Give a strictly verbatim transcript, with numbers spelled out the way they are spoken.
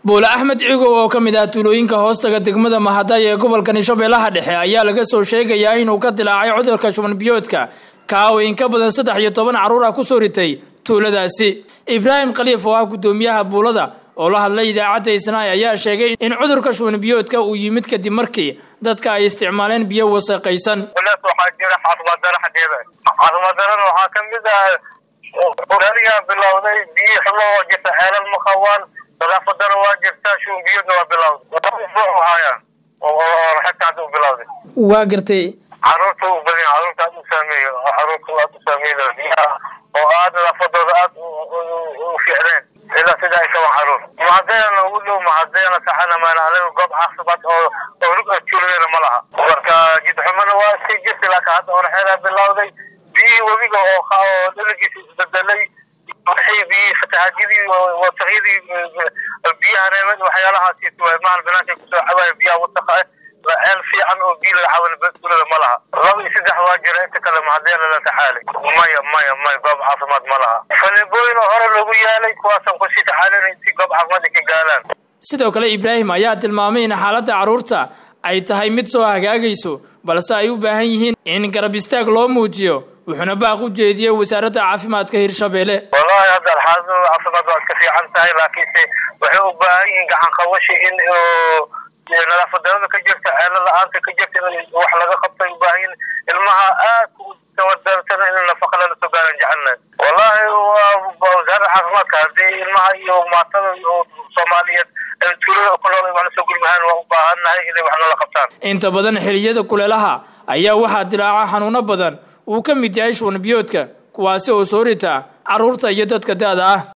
Boole Axmed Cigow oo kamid ah tuulooyinka hoostaga degmada Mahadaya ee gobolka Shabeellaha Dhexe ayaa laga soo sheegayaa inuu ka dilaacay cudurka shuban biyoodka ka oo in ka badan saddex iyo toban caruur ah ku soo ritay tuuladaasi. Ibraahim Khaliif oo ah gudoomiyaha buulada oo la hadlay idaacadda Isnaa ayaa sheegay in cudurka shuban biyoodka uu yimid kadib markii dadka ay isticmaaleen biyo wasakhaysan. waxaa jira caafimaad darro xageeda caafimaad darro waxaa kamid ah quraariga bilowday biyo xumo oo jirta xeelal maqawaan nadaafadana waa jirtaa shuban biyoodna waa bilowday wuxuu hayaan oo xataa u bilowday waa gartay caruurta u badan caruurta u saameeyo caruurta u saameeyo biyaha oo aad nadaafadooda aad u fiicneen ila sida ay ka caruur maadayna ugu dhow maadayna saxana maana goob caafimaad oo oo ruga tuuleena ma laha marka jid xumana waa si jirta laakiin hadda hore xeelaa bilowday biyo wabiga oo oo dhulkiisa isbedelay waxay biyo fatahaadii oo taqyidii biyaha reebad waxyaalahaas iyo maal banaanka ku soo xawaa biyaha wasakha ceel fiican oo biyo la xawal badulada ma laha laba iyo saddex waa jira inta kale maadayna la taxaalay maya maya maya goob caafimaad ma laha falebooyin hore lagu yaalay kuwaasan ku sii taxaalanay si goob caafimaad ka gaalaan. sidoo kale Ibraahim ayaa tilmaamay in xaaladda caruurta ay tahay mid soo hagaagayso balse ay u baahan yihiin in garab istaag loo muujiyo wuxuuna baaq u jeediyay wasaaradda caafimaadka Hirshabeelle. wallahi hadda xaaladda caafimaad waa ka fiican tahay laakiin waxay u baahan yihiin gacan qabashi in nadaafadda ka jirta ceelada aanta ka jirta wax laga qabto u baahan ilmaha aad u tawadarsan in nafaqa la soo gaaran jahanna wallahi wasaaradda caafimaadka hadii ilmaha iyo maatada Soomaaliyeed tuulada ku nool in soo gurmahan waa u baahanahay inay wax la qabtaan. inta badan xilliyada kuleelaha ayaa waxa dilaaca xanuuno badan uu ka mid yahay shuban biyoodka kuwaasi oo soo rita caruurta iyo dadka da'da ah.